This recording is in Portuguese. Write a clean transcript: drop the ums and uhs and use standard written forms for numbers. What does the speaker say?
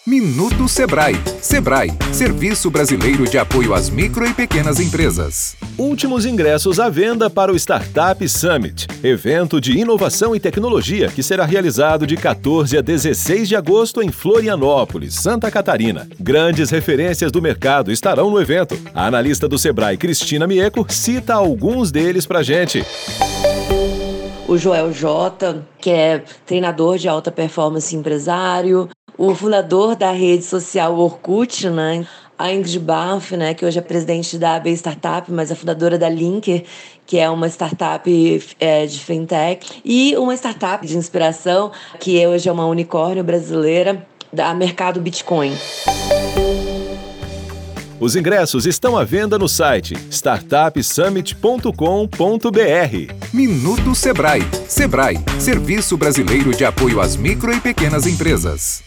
Minuto Sebrae. Sebrae, Serviço Brasileiro de Apoio às Micro e Pequenas Empresas. Últimos ingressos à venda para o Startup Summit, evento de inovação e tecnologia que será realizado de 14 a 16 de agosto em Florianópolis, Santa Catarina. Grandes referências do mercado estarão no evento. A analista do Sebrae, Cristina Mieco, cita alguns deles pra gente. O Joel J, que é treinador de alta performance empresário, o fundador da rede social Orkut, né? A Ingrid Barf, né, que hoje é presidente da AB Startup, mas é fundadora da Linker, que é uma startup de fintech, e uma startup de inspiração, que hoje é uma unicórnio brasileira, da Mercado Bitcoin. Os ingressos estão à venda no site startupsummit.com.br. Minuto Sebrae. Sebrae, Serviço Brasileiro de Apoio às Micro e Pequenas Empresas.